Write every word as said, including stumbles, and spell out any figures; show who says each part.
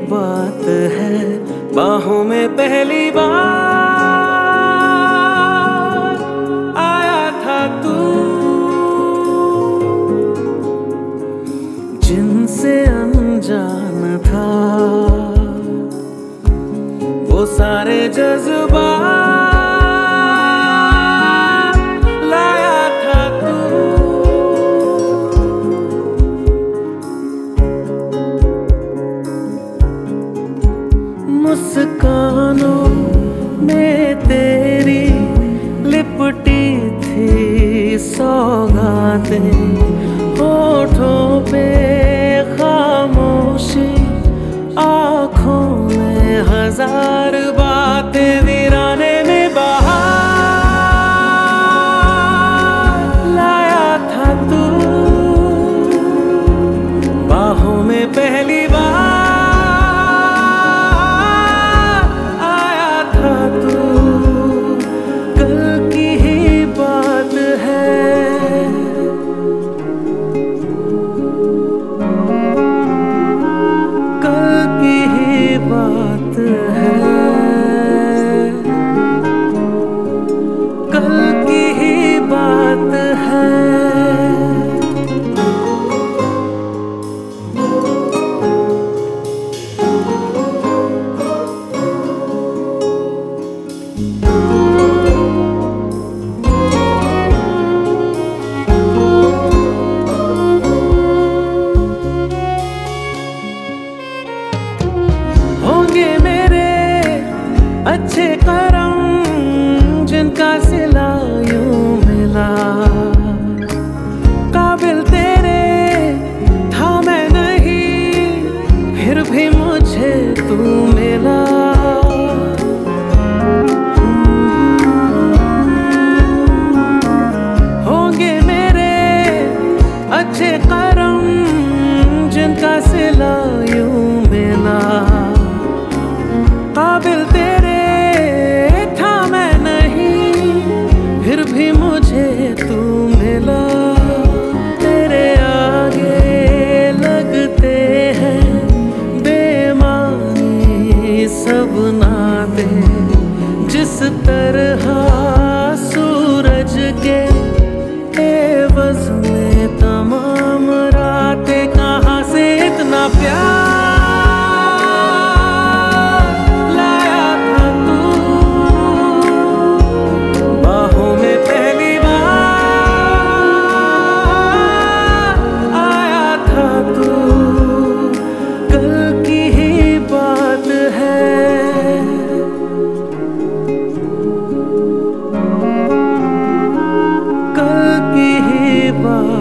Speaker 1: बात है, बाहों में पहली बार आया था तू, जिनसे अनजान था वो सारे जज्बात लाया था तू। मुस्कानों में तेरी लिपटी थी सौगातें, होठों पे खामोशी, आँखों में हजार बातें, वीराने में बहार लाया था तू, बाहों में पहली बार आया था तू। कल की ही बात है, कल की ही बात है, कल की ही बात है। होंगे मेरे अच्छे करम जिनका सिला यूं मिला, काबिल तेरे था मैं नहीं, फिर भी मुझे तू मिला। होंगे मेरे अच्छे करम जिनका सिला यूं मिला, काबिल तेरे था मैं नहीं, फिर भी मुझे तू मिला। तेरे आगे लगते हैं बेमानी सब नाते, जिस तरह सूरज के एवज में तमाम रातें, कहाँ से इतना प्यार बात